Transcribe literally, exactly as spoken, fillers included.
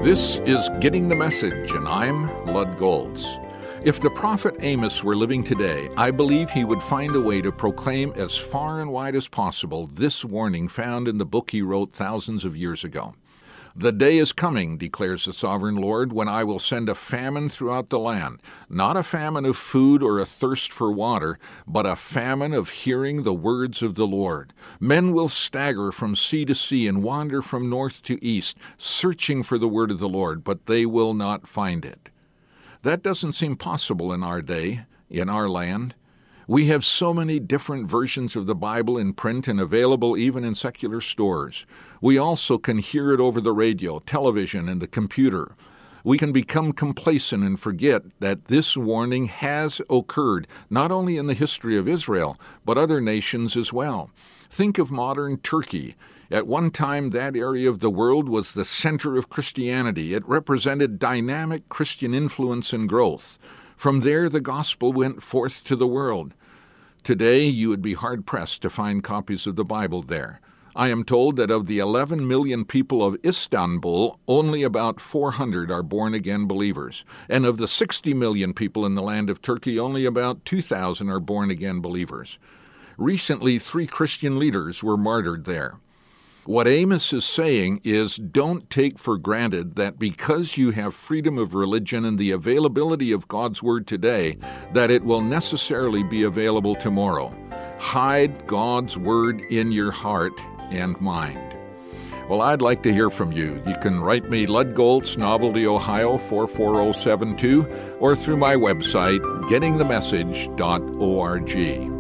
This is Getting the Message, and I'm Lud Golds. If the prophet Amos were living today, I believe he would find a way to proclaim as far and wide as possible this warning found in the book he wrote thousands of years ago. The day is coming, declares the sovereign Lord, when I will send a famine throughout the land, not a famine of food or a thirst for water, but a famine of hearing the words of the Lord. Men will stagger from sea to sea and wander from north to east, searching for the word of the Lord, but they will not find it. That doesn't seem possible in our day, in our land. We have so many different versions of the Bible in print and available even in secular stores. We also can hear it over the radio, television, and the computer. We can become complacent and forget that this warning has occurred not only in the history of Israel, but other nations as well. Think of modern Turkey. At one time, that area of the world was the center of Christianity. It represented dynamic Christian influence and growth. From there, the gospel went forth to the world. Today, you would be hard-pressed to find copies of the Bible there. I am told that of the eleven million people of Istanbul, only about four hundred are born-again believers. And of the sixty million people in the land of Turkey, only about two thousand are born-again believers. Recently, three Christian leaders were martyred there. What Amos is saying is, don't take for granted that because you have freedom of religion and the availability of God's Word today, that it will necessarily be available tomorrow. Hide God's Word in your heart and mind. Well, I'd like to hear from you. You can write me Lud Golds, Novelty, Ohio four four zero seven two, or through my website, getting the message dot org.